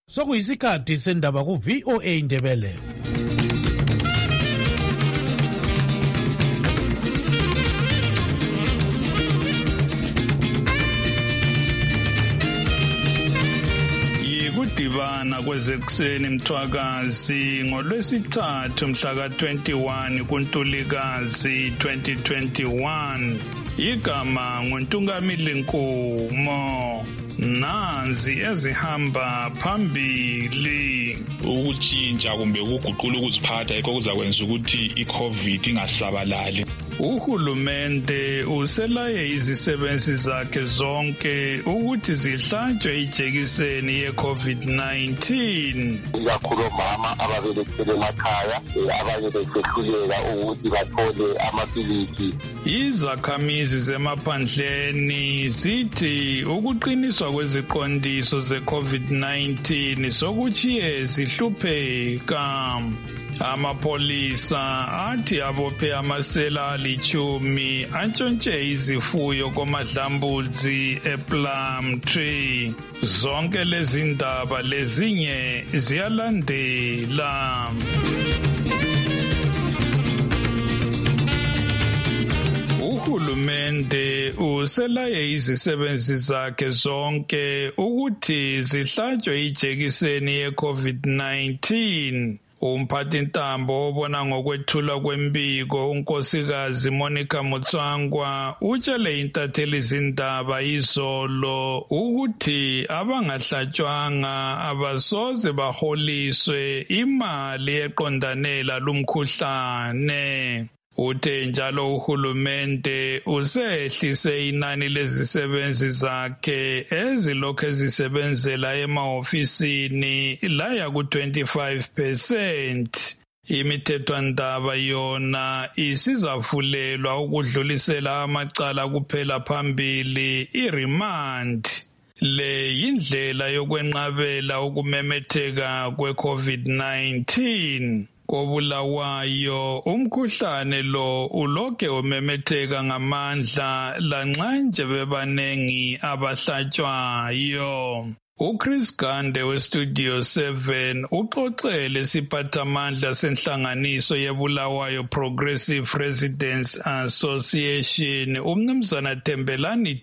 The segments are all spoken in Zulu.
Sokuyisikhathi sendaba ku VOA Indebele. Kudibana kwezekuseni Mthwakazi ngolwesithathu mhla ka-21 kuNtulikazi 2021. Igama nguNtungamili Nkumo. Nazi ezihamba phambili. Ukutshintsha kumbe ukuguqula ukuziphatha yikho kuzakwenza ukuthi iCovid ingasabalali. Uhulumende uselaye izisebenzi zakhe zonke ukuthi zihlatshwe ijekiseni ye-COVID-19. Ikakhulu omama ababelethele emakhaya, abanye besehluleka ukuthi bathole amaphilisi. Izakhamizi zemaphandleni zithi ukuqiniswa kweziqondiso ze-COVID-19 sokuchiye zihlupheka. Amapolisa athi abophe amasela alichumi antshontshe izifuyo komadlambudzi ePlumtree. Zonke lezi ndaba lezinye ziyalandela. Uhulumende uselaye izisebenzi zakhe zonke ukuthi zihlatshwe ijekiseni ye-COVID-19. Umphathintambo obona ngokwethulwa kwembiko unkosikazi Monica Mutswangwa utshele intatheli izindaba izolo ukuthi abangahlatshwanga abasoze baholiswe imali eqondanela lumkhuhlane. Uthe njalo uhulumende usehlise inani lezisebenzi zakhe ezilokhu ezisebenzela emahofisini laya ku-25%. Imithethwandaba yona isizavulelwa ukudlulisela amacala kuphela phambili i-remand. Le yindlela yokwenqabela ukumemetheka kwe-COVID-19. Kobulawayo umkhuhlane lo uloke umemetheka ngamandla lanxa nje bebanengi abahlatshwayo. uChris Gande weStudio 7 uxoxele isiphathamandla senhlanganiso yeBulawayo Progressive Residents Association umnumzana Thembelani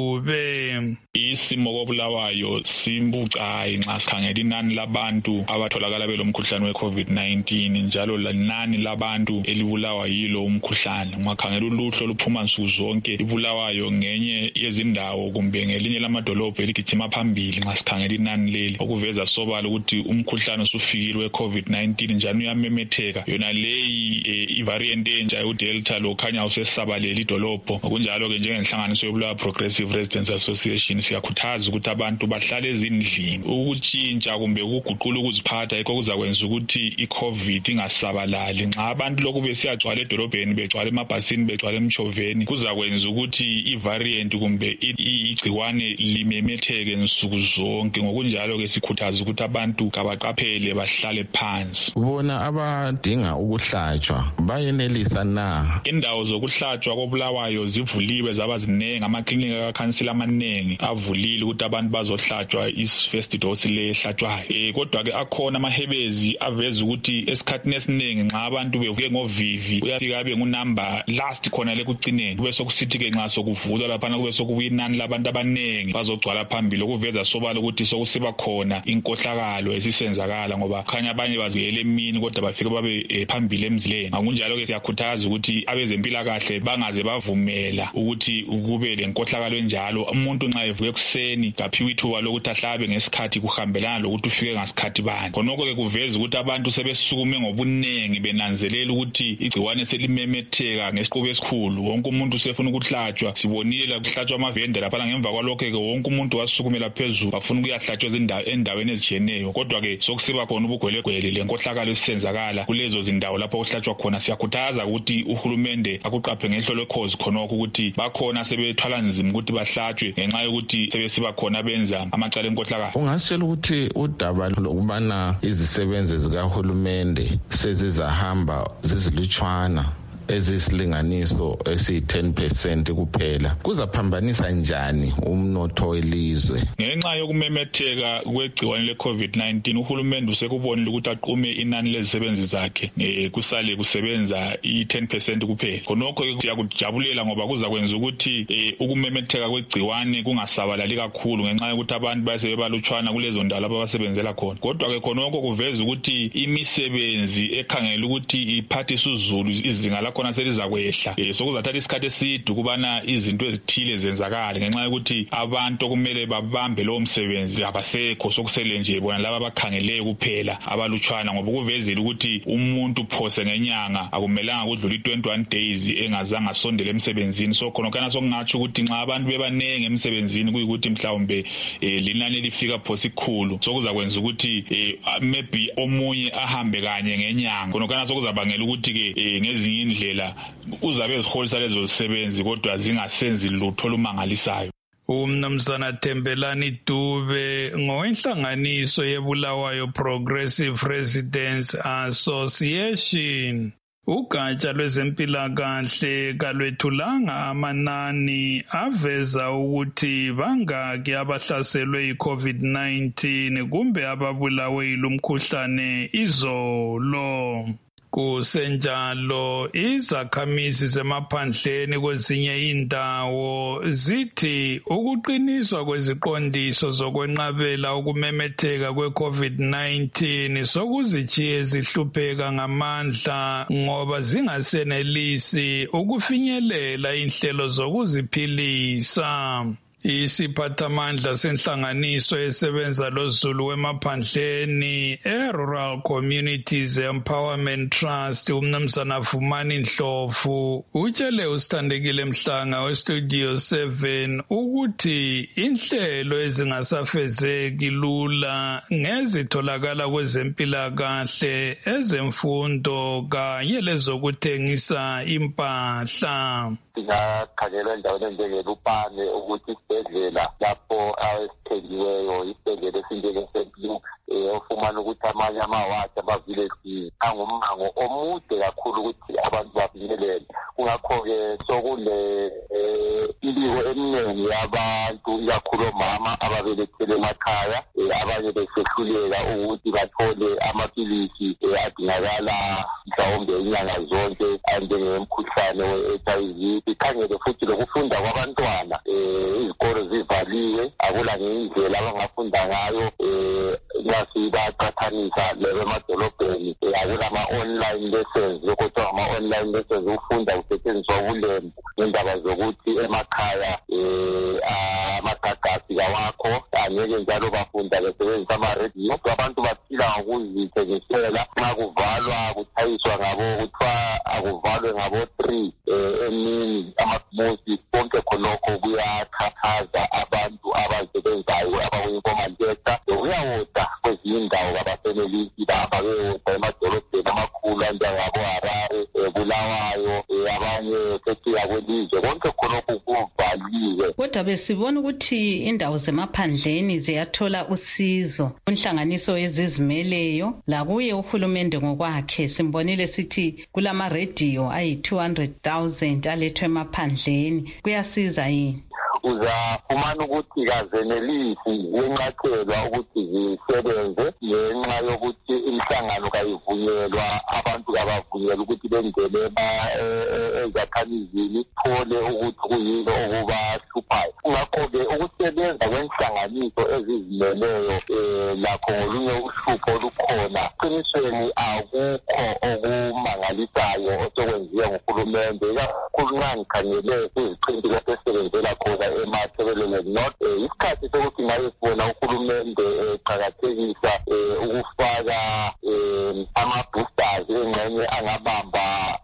Dube. Isimo koBulawayo simbucayi nxa sikhangela inani labantu abatholakala belomkhuhlane weCovid-19 njalo lanani labantu elibulawa yilo umkhuhlane. Ungakhangela uluhlu oluphuma nsuku zonke iBulawayo ngenye yezindawo kumbe ngelinye lamadolobho eligijima phambili nxa sikhangela inani leli okuveza sobala ukuthi umkhuhlane usufikile weCovid-19 njalo uyamemetheka. Yona leyi ivariant entsha uDelta lo khanya usesabalele idolobho. Ngokunjalo ke njengenhlanganiso yoBulawayo Progressive Residents Association siyakhuthaza ukuthi abantu bahlale ezindlini. Ukutshintsha kumbe ukuguqula ukuziphatha yikho kuzakwenza ukuthi iCovid ingasabalali. Nxa abantu lokhu besiyagcwala edolobheni begcwala emabhasini begcwala emshoveni kuzakwenza ukuthi ivariant kumbe igciwane limemetheke nsuku zonke. Ngokunjalo ke sikhuthaza ukuthi abantu kabaqaphele bahlale phansi. Bona abadinga ukuhlatshwa bayenelisa na? Indawo zokuhlatshwa koBulawayo zivuliwe zaba zinengi, amaklinika kakhansila amanengi avulile ukuthi abantu bazohlatshwa first dose le hlatshwayo. Kodwa ke akhona amahebezi aveza ukuthi esikhathini esiningi nxa abantu bevuke ngovivi uyafika abe ngunumber last khona lekucineni kube sokusithi ke nxa sokuvulwa lapha kube sokubuya inani labantu abanengi bazogcwala phambili okuveza sobala ukuthi sokusiba khona inkohlakalo esisenzakala ngoba khanya abanye baziyele emini kodwa bafike babe phambili emzileni. Ngokunjalo ke siyakhuthaza ukuthi abezempilakahle bangaze bavumela ukuthi kube lenkohlakalo enjalo. Umuntu nxa evuke kuseni kaphiwe ithuba lokuthi ahlabe ngesikhathi kuhambelana lokuthi ufike ngasikhathi bani. Khonokho ke kuveza ukuthi abantu sebesukume ngobunengi benanzelela ukuthi igciwane selimemetheka ngesiqubu esikhulu. Wonke umuntu usefuna ukuhlatshwa. Sibonile la kuhlatshwa amavende lapha ngemva kwalokho ke wonke umuntu wasukumela phezulu bafuna ukuyahlatshwa endaweni ezitshiyeneyo. Kodwa ke sokusiba khona ubugwelegwele lenkohlakalo esenzakala kulezo zindawo lapho kuhlatshwa khona. Siyakhuthaza ukuthi uhulumende akuqaphe ngehlo lekhozi khonokho ukuthi bakhona sebethwala nzima ukuthi bahlatshwe ngenxa yokuthi sebesiba khona benza amacala enkohlakalo. Ungasela ukuthi udaba lokubana izisebenzi zikahulumende sezizahamba zizilutshwana ezisilinganiso esi10% kuphela kuzaphambanisa njani umnotho welizwe? Ngenxa yokumemetheka kwegciwane le-COVID-19 uhulumende usekubonile ukuthi aqume inani lezisebenzi zakhe kusale kusebenza i10% kuphela. Khonokho siyakujabulela ngoba kuzakwenza ukuthi ukumemetheka kwegciwane kungasabalali kakhulu ngenxa yokuthi abantu basebebalutshwana kulezo ndawo lapho abasebenzela khona. Kodwa ke khonokho kuveza ukuthi imisebenzi ekhangela ukuthi iphathisa uzulu izinga lakhona selizakwehla. Sokuzathatha isikhathi eside ukubana izinto ezithile zenzakale ngenxa yokuthi abantu okumele babambe lowo msebenzi abasekho, sokusele nje bona laba abakhangeleyo kuphela abalutshwana, ngoba kuvezile ukuthi umuntu phose ngenyanga akumelanga kudlula i21 days engazange asondele emsebenzini. So khonokana sokungatsho ukuthi nxa abantu bebanenge emsebenzini kuyikuthi mhlawumbe linani lifika phose ikhulu, sokuzakwenza ukuthi maybe omunye ahambe kanye ngenyanga. Khonokana sokuzabangela ukuthi ke ngezinye indlela uzabe eziholisa lezo zisebenzi kodwa zingasenzi lutho olumangalisayo. Umnumzana Thembelani Dube ngowenhlanganiso yeBulawayo Progressive Residents Association. Ugatsha lwezempilakahle kalwethulanga amanani aveza ukuthi bangaki abahlaselwe yi-COVID-19 kumbe ababulawe yilomkhuhlane izolo. Kusenjalo izakhamizi zemaphandleni kwezinye indawo zithi ukuqiniswa kweziqondiso zokwenqabela ukumemetheka kwe-COVID-19 sokuzichiye zihlupheka ngamandla ngoba zingasenelisi ukufinyelela inhlelo zokuziphilisa. Isiphathamandla senhlanganiso esebenza loZulu wemaphandleni Rural Communities Empowerment Trust umnumzana Vumani Ndlovu utshele uSithandekile Mhlanga weStudio 7 ukuthi inhlelo ezingasafezeki lula ngezitholakala kwezempilakahle, ezemfundo kanye lezokuthengisa impahla. Singakhangela endaweni enjengeLupane ukuthi isibhedlela lapho esithengiweyo isibhedlela esinjengeSemplu ofumana ukuthi amanye amawadi amavileji angummango omude kakhulu ukuthi abantu bafinyelele. Kungakho-ke sokule imbiko eminingi yabantu ikakhulu omama ababelethele emakhaya abanye besehluleka ukuthi bathole amaphilisi adingakala mhlawumbe inyanga zonke anjengemkhuhlane we-HIV. Sikhangele futhi lokufunda kwabantwana, izikolo zivaliwe, akula ngendlela abangafunda ngayo ngasibaqathanisa lebemadolobheni. Akula ama-online lessons, lokuthiwa ama-online lessons ukufunda kusetshenziswa ubulembu ngendaba zokuthi emakhaya amagagasi kawakho, angeke njalo bafunda besebenzisa ama-radio. Abantu baphila ngokuzithengisela, nxa kuvalwa kuthayiswa kuthiwa akuvalwe ngabo-3 emini amamusi. Konke khonokho kuyakhathaza abantu abasebenzayo abakwi-informal sector. Kuyawoda kwezinye indawo kabasenelisi bahamba beyoda emadolobheni amakhulu anjengabo-Harare, Bulawayo, abanye sesiya kwelizwe. Konke khonokho kuvaliwe. Kodwa besibona ukuthi indawo zemaphandleni ziyathola usizo kunhlanganiso ezizimeleyo lakuye uhulumende ngokwakhe. Simbonile sithi kulama-radio ayi-200,000 alethwe emaphandleni. Kuyasiza yini? Uzafumana ukuthi kazenelisi yenqathelwa ukuthi zisebenze ngenxa yokuthi imihlangano kayivunyelwa, abantu kabavunyelwa ukuthi bengene ezakhamizini thole ukuthi kuyini okubahluphayo. Ngakho-ke ukusebenza kwenhlanganiso ezizimeleyo lakho ngolunye uhlupho olukhona. Qinisweni akukho okumangalisayo osokwenziwe nguhulumende, ikakhulu nxa ngikhangele kuziqinti lapho esebenzela khona emathebeleni North. Isikhathi sokuthi ngabe sibona uhulumende eqakathekisa ukufaka ama-boosters engxenye angabamba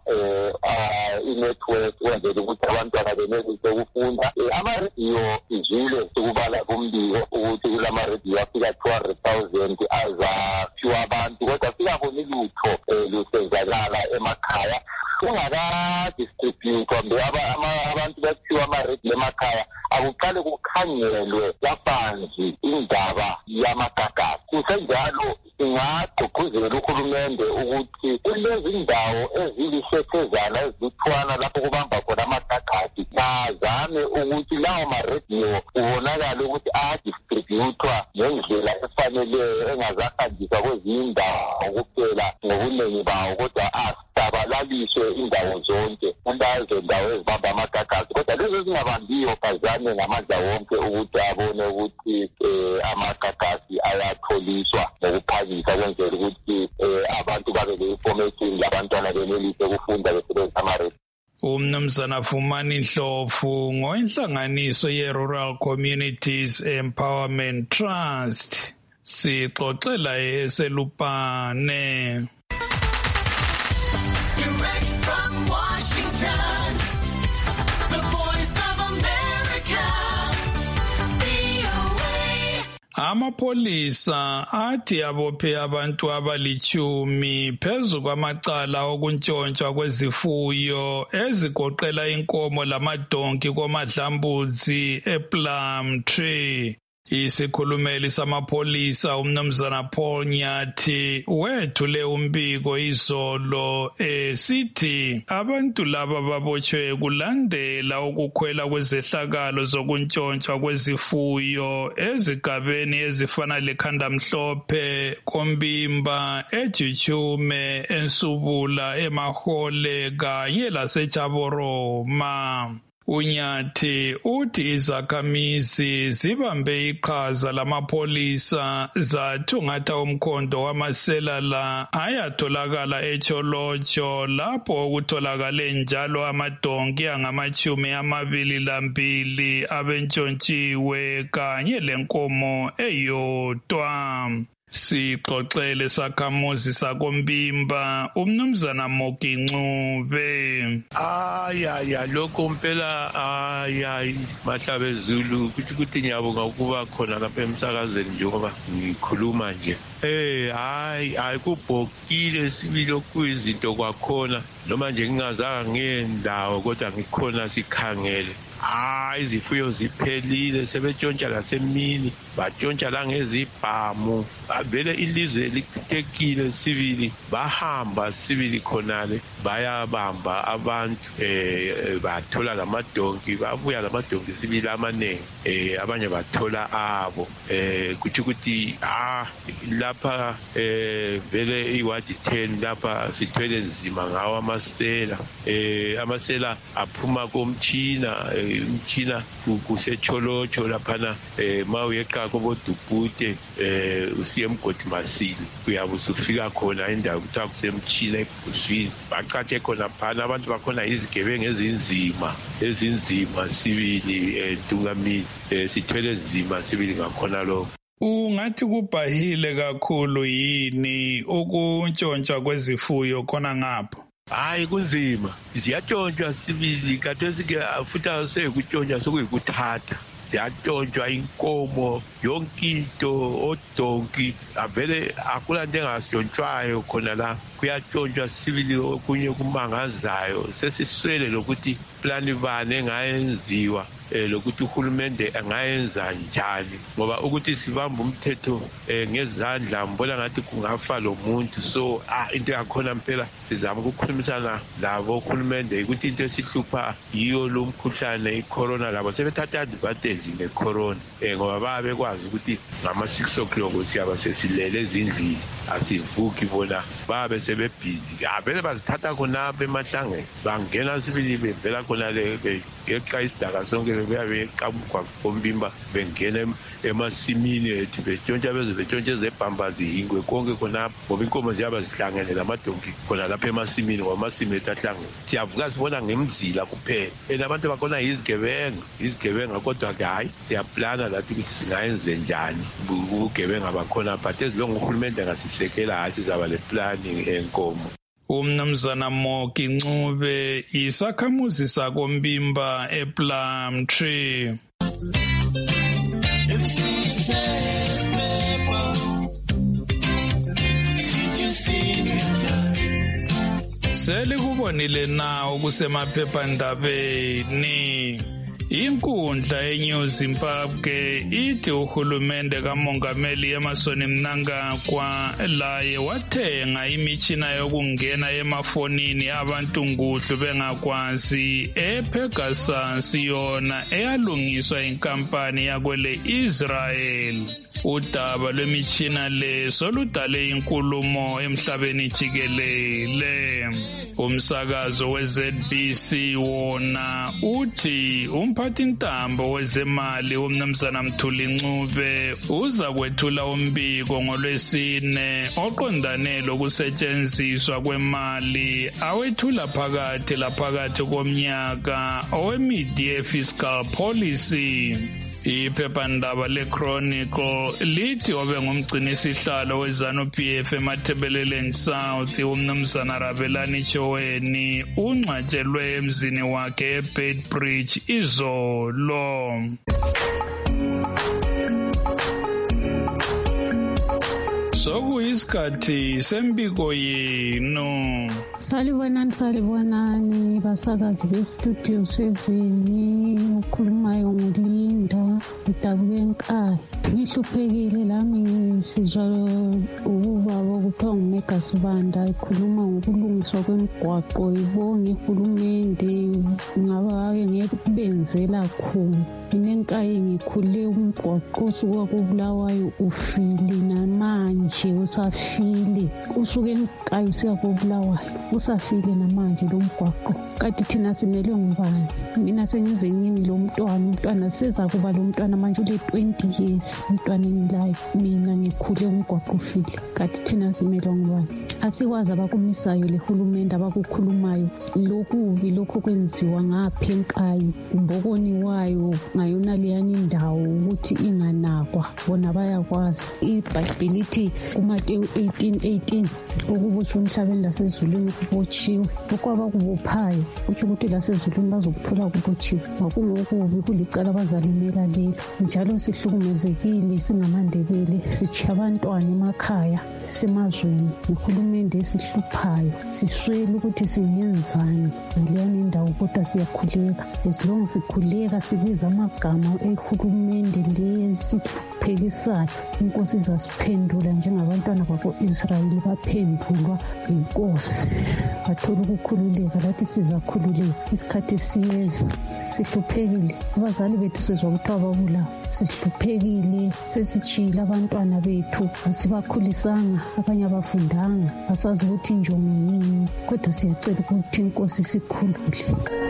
i-network ukwenzela ukuthi abantwana benelise ukufunda. Ama-radio izwile ukubala kumbiko ukuthi kulama-radio afika 200,000 azaphiwa abantu, kodwa singaboni lutho lusenzakala emakhaya. Kungakadistributwa mbe abantu baphiwa ama-radio emakhaya, akuqale kukhangelwe kabanzi indaba yamagagasi. Kusenjalo ingagqugquzela uhulumende ukuthi kulezi ndawo ezilishethezana ezithwana lapho kubamba khona amagagadi bazame ukuthi lawo marediyo kubonakala ukuthi ayadistributwa ngendlela efaneleyo engazahanjiswa kwezinye indawo kuphela ngobuningi bawo kodwa asabalaliswe indawo zonke kundazo ndawo ezibamba amagagadi kodwa lezi ezingabambiyo bazame ngamandla wonke ukuthi abone ukuthi amagagadi ayatholiswa ngokuphangisa kwenzela ukuthi abantu babe le-information labantwana benelise ukufunda besebenzisa amarediyo. Umnumzana Fumani Ndlovu ngoinhlanganiso ye-Rural Communities Empowerment Trust sixoxela eselupane. Amapolisa athi abophe abantu abali-10 phezu kwamacala okuntshontshwa kwezifuyo ezigoqela inkomo lamadonki koMadlambudzi ePlumtree. Isikhulumeli samapolisa umnumzana Paul Nyathi wethule umbiko izolo sithi abantu laba babotshwe kulandela ukukhwela kwezehlakalo zokuntshontsha kwezifuyo ezigabeni ezifana leKhandamhlophe, Kombimba, eJutshume, eNsubula, eMahole kanye laseJaboroma. Unyathi uthi izakhamizi zibambe iqhaza lamapolisa zathungatha umkhondo wamasela la ayatholakala eCholotsho lapho kutholakale njalo amadonki angama-22 abentshontshiwe kanye lenkomo eyodwa. Sixoxele sakhamuzi sakombimba umnumzana Moki Ncube. Lokho mpela Mahlabe Zulu kuthi ngiyabonga ukuba khona lapha emsakazweni njengoba ngikhuluma nje. Kubhokile sibili okuyizinto kwakhona noma nje ngingazanga ngendawo kodwa ngikhona sikhangele. Izifuyo ziphelile sebetshontsha lasemini batshontsha la ngezibhamu vele ilizwe litekile sibili bahamba sibili khonale bayabamba abantu bathola lamadonki babuya lamadonki sibili amanengi abanye bathola abo kuthi ukuthi lapha vele iwadi 10 lapha sithwele nzima ngawo amasela aphuma komtshina umtshina kusecholotsho laphana mawuyeqa kobodupute usiye emgodi masili uyabe usufika khona indawo kuthiwa kusemtshina ebhuswini bacatshe khona phana abantu bakhona izigebengu ezinzima sibili Ntungamini sithwele nzima sibili ngakhona lokho. Ungathi kubhahile kakhulu yini ukuntshontsha kwezifuyo khona ngapho? Kunzima ziyatshontshwa sibili kathesi-ke futhi sekutshontsha sekuyikuthatha ziyatshontshwa inkomo yonke into odonki avele akulanto engasitshontshwayo khona la kuyatshontshwa sibili okunye kumangazayo sesiswele lokuthi plani bani engayenziwa lokuthi uhulumende angayenza njani ngoba ukuthi sibamba umthetho ngezandla mbona ngathi kungafa lo muntu so into yakhona mpela sizama ukukhulumisana labo uhulumende ukuthi into esihlupha yiyo lo mkhuhlane icorona labo sebethatha advantage ngecorona ngoba babekwazi ukuthi ngama 6 o'clock siyaba sesilele ezindlini asivuki bona babe sebebhizi vele bazithatha khonapha emahlangeni bangena sibili bevela khona le beqa isidaka sonke beyabe qabukwa kombimba bengena emasimini ethu betshontsha betshontsha ezebhamba zihingwe konke khonapha ngoba inkomo ziyaba zihlangene lamadonki khona lapha emasimini ngoba amasimi ethu ahlangene siyavuka sibona ngemzila kuphela abantu bakhona izigebenga kodwa hayi siyaplana lathi ukuthi singayenze njani ubugebenga bakhona but ezilonga uhulumende ngasisekela hayi sizaba le planning enkomo. Umnumzana Moki Ncube isakhamuzi sakombimba ePlumtree. Selikubonile na okusemaphephandabeni. Inkundla eNew Zimbabwe ithi uhulumende kamongameli Emmerson Mnangagwa laye wathenga imitshina yokungena emafonini abantu nguhlu bengakwazi ePegasus yona eyalungiswa inkampani yakwele Israel. Udaba lwemitshina le soludale inkulumo emhlabeni jikelele. Umsakazo weZBC wona uthi umphathintambo wezemali uMnumzana Mthuli Ncube uza kwethula umbiko ngolwesine oqondane lokusetshenziswa kwemali awethula phakathi komnyaka owemidi fiscal policy. Iphephandaba leChronicle lithi obe ngumgcinisihlalo weZANU-PF eMathebeleleni South uMnumzana Rabelani Choweni ungcwatshelwe emzini wakhe eBedbridge izolo. Sokuyisikhathi sembiko yenu. Salibonani basakazi bestudio 7 ukhulumayo nguLinda Dabuke Nkayi. Ngihluphekile lami ngisizwa ubaba kuthiwa nguMegasibanda ikhuluma ngokulungiswa kwemigwaqo. Ibonge uhulumende ngabake ngekubenzela khona. Inenkayi ngikhule umgwaqo usuka koBulawayo ufile namanje usafile. Usuke eNkayi usiya koBulawayo usafile namanje lo mgwaqo. Kanti thina simele ngubani? Mina sengize ngini lo umntwana seza kuba lo mntwana manje ule 20 years umntwana engilayo. Mina ngikhule umgwaqo ufile. Kanti thina simele ngubani? Asikwazi abakumisayo lehulumende abakukhulumayo lokhu kwenziwa ngapha eNkayi umbokoni wayo ngayona leyani indawo ukuthi inganakwa. Bona bayakwazi. iBhayibheli lithi kuMateyu 18:18 ukubotshwa emhlabeni lasezulwini kubotshiwe. Okwabakubophayo kutsho ukuthi lasezulwini bazokuthola kubotshiwe. Makungokubi kulicala abazalimela lelo. Njalo sihlukumezekile singamandebele sitshiya abantwana emakhaya semazweni. Uhulumende esihluphayo siswele ukuthi singenzani ngileyani indawo kodwa siyakhuleka. Esilongo sikhuleka sibiza amagama ehulumende lesihluphekisa inkosi izasiphendula njengabantwana bako-Israyeli baphendulwa inkosi bathola ukukhululeka. Lathi sizakhululeka isikhathi siyeza. Sihluphekile abazali bethu sezwa kuthiwa babulawa. Sihluphekile sesitshiyile abantwana bethu asibakhulisanga abanye abafundanga asazi ukuthi injongo yini kodwa siyacela ukuthi inkosi sikhulule.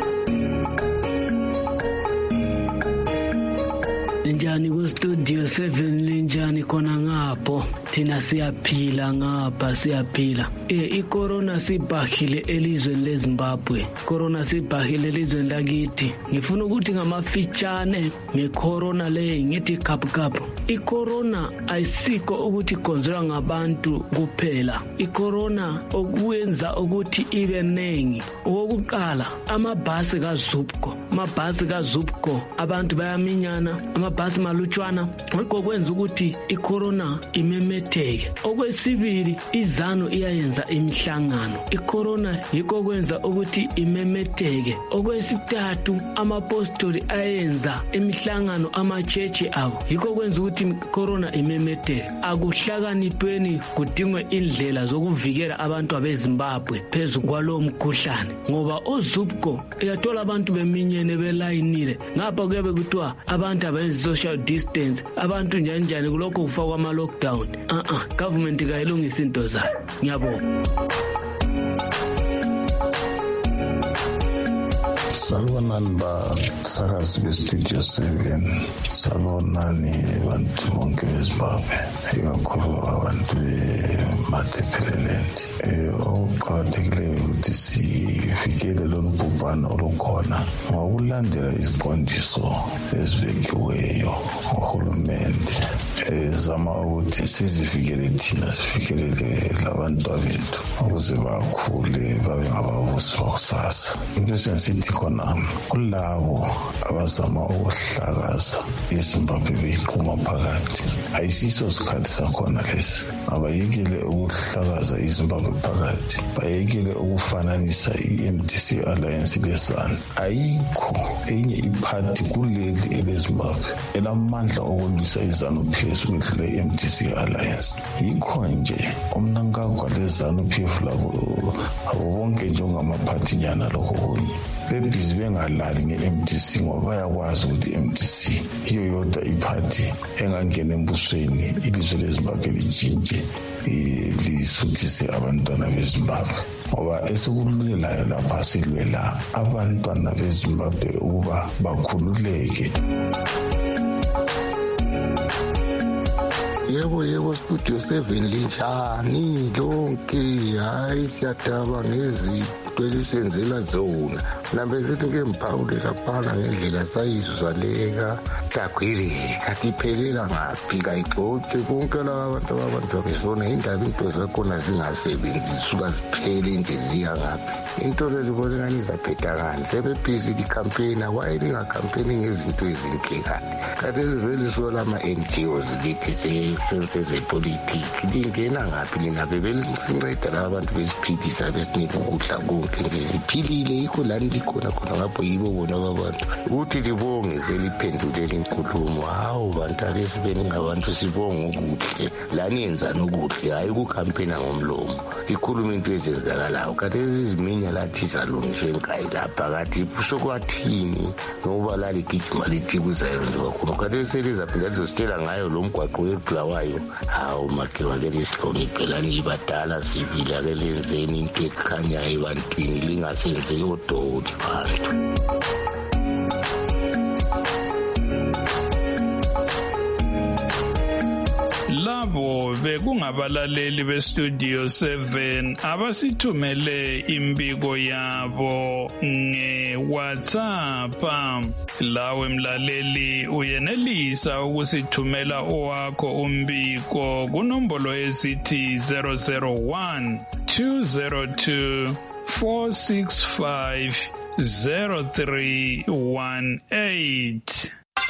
Linjani kustudio 7 linjani khona ngapho thina siyaphila ngapha siyaphila. iCorona sibhahile elizweni leZimbabwe. Corona sibhahile elizweni lakithi. Ngifuna ukuthi ngamafitshane ngeCorona le ngithi kapkapu. iCorona ayisiko ukuthi igonzwa ngabantu kuphela. iCorona okuyenza ukuthi ibe nengi. Okokuqala amabhasi kaZupco abantu bayaminyana amabhasi malutshwana ngakho kwenza ukuthi iCorona imemetheke. Okwesibili iZANU iyayenza imihlangano. iCorona yikho kwenza ukuthi imemetheke. Okwesithathu amapostoli ayenza imihlangano amachechi abo yikho kwenza ukuthi iCorona imemetheke. Akuhlakanipeni kudingwe indlela zokuvikela abantu abeZimbabwe phezu kwalo mkhuhlane ngoba oZupco uyathola abantu beminyene belayinile ngapha kuyabe kuthiwa abantu abenze-social distance abantu njani kulokho kufakwa ama-lockdown. Government kayilungisa into zayo. Ngiyabonga. Salibonani basakazi bestudio 7. Salibonani bantu bonke beZimbabwe ikakhulu abantu bemathebelelendi. Okuqakathekileyo ukuthi sivikele lolu bhubhane olukhona ngokulandela iziqondiso ezibekiweyo ngohulumende. zama ukuthi sizifikele thina sifikelele labantwana bethu ukuze bakhule babe ngababusi bakusasa. Into esengisithi khona kulabo abazama ukuhlakaza iZimbabwe beyiqhuma phakathi, ayisiso sikhathi sakhona lesi. Abayekele ukuhlakaza iZimbabwe phakathi, bayekele ukufananisa i-MDC Alliance leSANU. Ayikho enye iphathi kuleli eleZimbabwe elamandla okulwisa iZANU-PF kwedlula i-MDC Alliance. Yikho nje umnankagwa leZANU-PF labo bonke njengamaphathi nyana lokho kunye bebhizi bengalali nge-MDC ngoba bayakwazi ukuthi i-MDC iyo yodwa iphathi engangena embusweni ilizwe leZimbabwe litshintshe lisuthise abantwana beZimbabwe. Ngoba esikululelayo lapha silwela abantwana beZimbabwe ukuba bakhululeke. Yebo Studio 7 linjani lonke? Hayi siyadaba ngezinto elisenzela zona. Nambe sithi ngempawule laphana ngendlela sayizuzaleka dagwiri kathi phelela ngaphi kayixoxe konke laba abantu besona indaba into zakhona zingasebenzi suka ziphele nje ziya ngaphi. Into lelibona ngani zaphethakani sebebhizi di-campaign wayelinga campaign ngezinto ezinhle kanti ezivele sola ama-NGOs lithi sense zepolitiki lingena ngaphi lina bebelisinceda laba bantu besiphilisa besinika ukudla konke nje ziphilile yikho lani likhona ngapho yibo bona abantu ukuthi libonge seliphendulele inkulumo. Hawu bantu abesibeni ngabantu sibonge ukuhle lani yenzani ukuhle hayi ukukhampena ngomlomo ikhuluma into ezenzakalayo kanti eziziminya lathi zalungiswe ngayi lapha kathi sokwathini ngoba laligijima lithi kuzayenzwa khona kanti selizaphinda lizositshela ngayo lo mgwaqo webulawayo. Hawu makewa ke lisihloniphe lani libadala sibila ke lenzeni into ekhanyayo ebantwini lingasenzeli odoli bantu. Labo bekungabalaleli beStudio 7 abasithumele imbiko yabo ngeWhatsApp. Lawe mlaleli uyenelisa ukusithumela owakho umbiko kunombolo esithi 001 202 465 0318.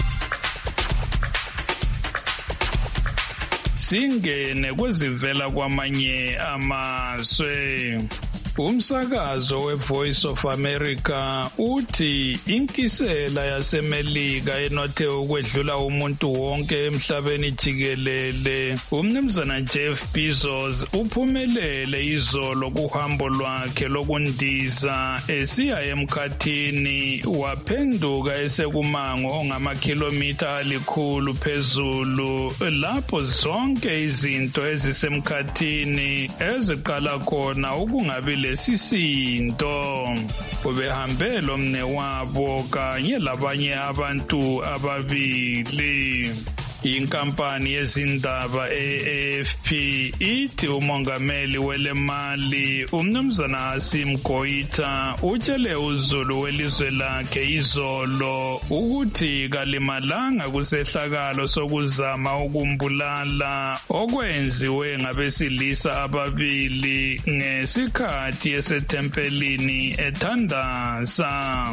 Singene kwezivela kwamanye amazwe. Umsakazo weVoice of America uthi inkisela yaseMelika enothe ukwedlula umuntu wonke emhlabeni jikelele. Umnumzana Jeff Bezos uphumelele izolo kuhambo lwakhe lokundiza esiya emkhathini waphenduka esekumango ongamakhilomitha alikhulu phezulu lapho zonke izinto ezisemkhathini eziqala khona ukungabi lesisindo. Ubehambe lomnewabo kanye labanye abantu ababili. Inkampani yezindaba AFP ithi umongameli welemali umnumzana Hasim Goita utshele uzulu welizwe lakhe izolo ukuthi kalimalanga kusehlakalo sokuzama ukumbulala okwenziwe ngabesilisa ababili ngesikhathi esethempelini ethandaza.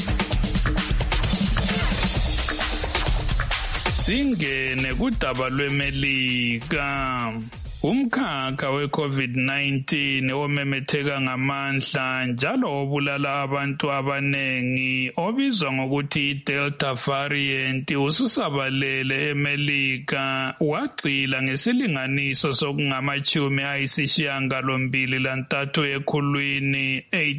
Singene kudaba lweMelika. Umkhakha we-COVID-19 omemetheka ngamandla njalo obulala abantu abanengi obizwa ngokuthi i-Delta variant ususabalele eMelika wagxila ngesilinganiso sokungama-83 ekhulwini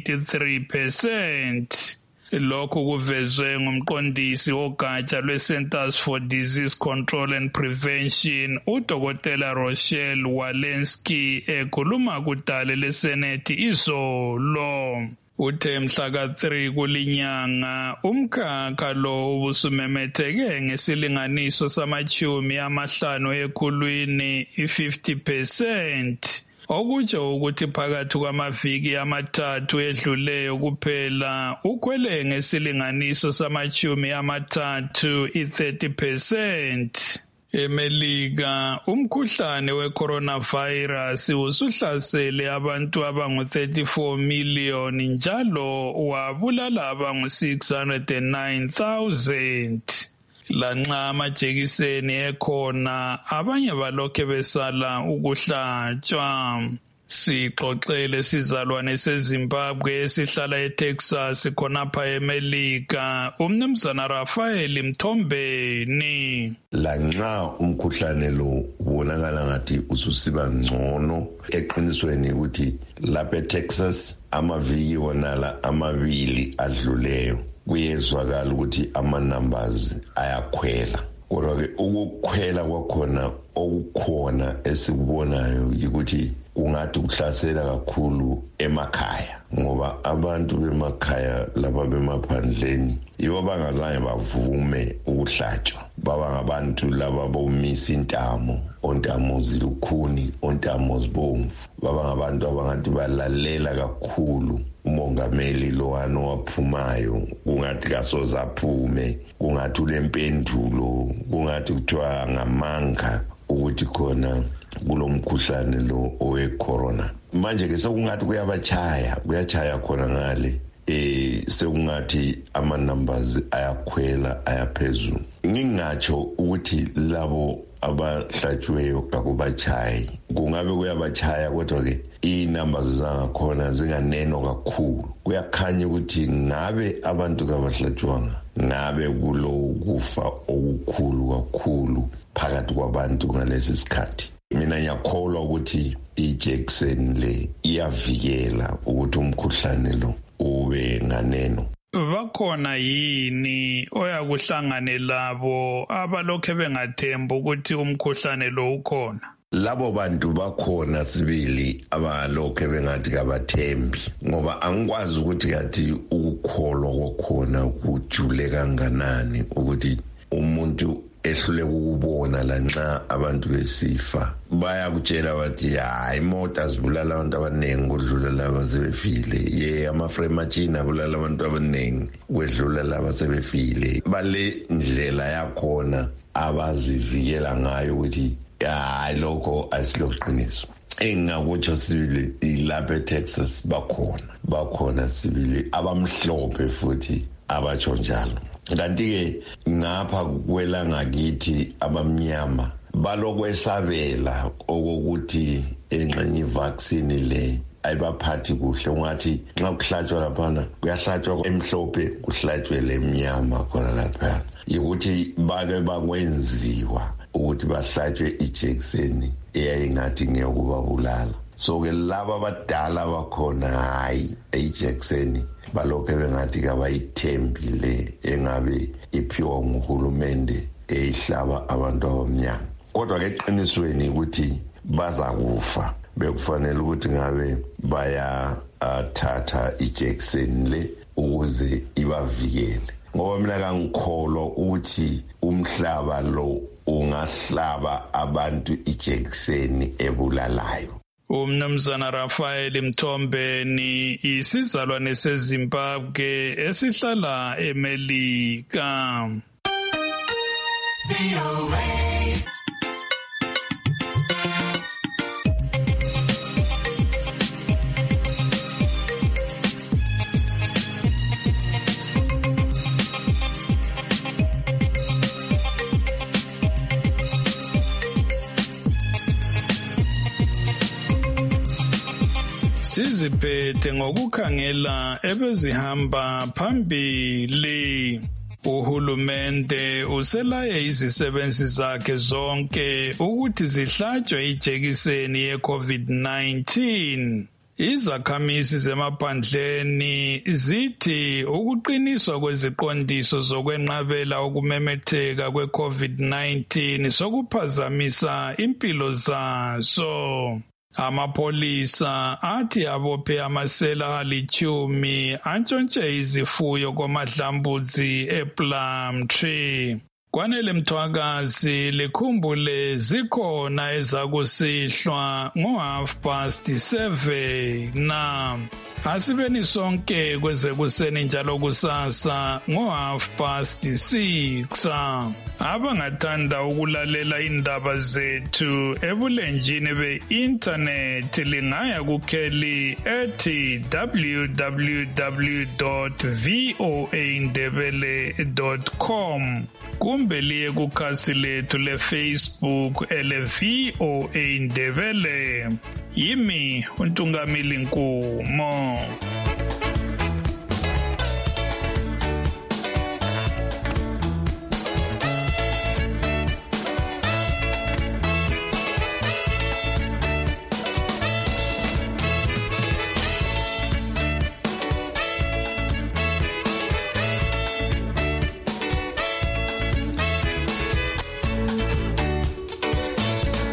83%. Lokhu kuvezwe ngumqondisi wogatsha lwe-Centers for Disease Control and Prevention uDokotela Rochelle Walensky ekhuluma kudale leSenethi izolo. Uthe mhla ka-3 kulinyanga umkhakha lo ubusumemetheke ngesilinganiso sama-50 ekhulwini 50%. Okutsho ukuthi phakathi kwamaviki amathathu edluleyo kuphela ukhwele ngesilinganiso sama-30 30%. eMelika umkhuhlane we-coronavirus usuhlasele abantu abangu-34 million njalo wabulala abangu-609,000. Lanxa amajekiseni ekhona, abanye balokhe besala ukuhlatshwa. Sixoxele sizalwane seZimbabwe esihlala eTexas khonapha eMelika, umnumzana Rafael Mthombeni. Lanxa umkhuhlane lo ubonakala ngathi ususiba ngcono, eqinisweni ukuthi lapha eTexas amaviki wonala amabili adluleyo kuyezwakala ukuthi ama-numbers ayakhwela. Kodwa-ke ukukhwela kwakhona okukhona esikubonayo yikuthi kungathi kuhlasela kakhulu emakhaya, ngoba abantu bemakhaya laba bemaphandleni yibo bangazange bavume ukuhlatshwa. Baba ngabantu laba bomisa intamo, ontamo zilukhuni, ontamo zibomvu. Baba ngabantu abangathi balalela kakhulu umongameli lowana waphumayo, kungathi kasoze aphume, kungathi ulempendulo, kungathi kuthiwa ngamanga ukuthi khona kulomkhuhlane lo owe-corona. Manje ke sekungathi kuyachaya khona ngale, sekungathi ama-numbers ayakhwela ayaphezulu. Ngingatsho ukuthi labo abahlatshiweyo kakubachayi, kungabe kuyabachaya kodwa-ke i-numbers zangakhona zinganeno kakhulu. Kuyakhanya ukuthi ngabe abantu kabahlatshwanga, ngabe kulo kufa okukhulu kakhulu phakathi kwabantu ngalesi sikhathi. Mina ngiyakholwa ukuthi ijekiseni le iyavikela ukuthi umkhuhlane lo ube nganeno. Bakhona yini oyakuhlangane labo abalokhe bengathemba ukuthi umkhuhlane lo ukhona? Labo bantu bakhona sibili abalokhe bengathi kabathembi, ngoba angikwazi ukuthi kathi ukukholwa kwakhona kujule kanganani ukuthi umuntu ehluleka ukubona lanxa abantu besifa. Bayakutshela bathi hayi imoto azibulala abantu abaningi kudlula laba sebefile, amaframe machine abulala abantu abaningi kwedlula laba sebefile. Bale ndlela yakhona abazivikela ngayo ukuthi hayi lokho asiloqiniso. Engakutsho sibili lapha eTexas bakhona sibili abamhlophe futhi abatsho njalo. Kanti-ke ngapha kwelanga kithi abamnyama balokwesabela okokuthi engxenye ivaccine le ayibaphathi kuhle. Ungathi nxa kuhlatshwa laphana kuyahlatshwa emhlophe kuhlatshwe lemnyama khona laphana. Yikuthi bake bakwenziwa ukuthi bahlatshwe ijekiseni eyayingathi ngeyokubabulala. So-ke laba abadala bakhona hayi ijekiseni balokhe bengathi kabayithembile engabe iphiwa nguhulumende eyihlaba abantu abamnyama. Kodwa-ke eqinisweni ukuthi bazakufa, bekufanele ukuthi ngabe bayathatha ijekiseni le ukuze ibavikele. Ngoba mina kangikholwa ukuthi umhlaba lo ungahlaba abantu ijekiseni ebulalayo. Umnumzana Rafael Mthombeni, isizalwane seZimbabwe esihlala eMelika. Siziphethe ngokukhangela ebezihamba phambili. Uhulumende uselaye izisebenzi zakhe zonke ukuthi zihlatshwe ijekiseni ye-COVID-19. Izakhamizi zemaphandleni zithi ukuqiniswa kweziqondiso zokwenqabela ukumemetheka kwe-COVID-19 sokuphazamisa impilo zazo. Amapholisa athi abophe amasela ali-10 antshontshe izifuyo kwamadlambudzi ePlumtree. Kwanele Mthwakazi likhumbule zikhona ezakusihlwa ngo-7:30 na asibeni sonke kwezekuseni njalo kusasa ngo-6:30. abangathanda ukulalela indaba zethu ebulenjini be-internet lingaya kukheli ethi www.voaindebele.com kumbe liye kukhasi lethu le-Facebook ele-VOA Indebele. Yimi uNtungamili Nkumo.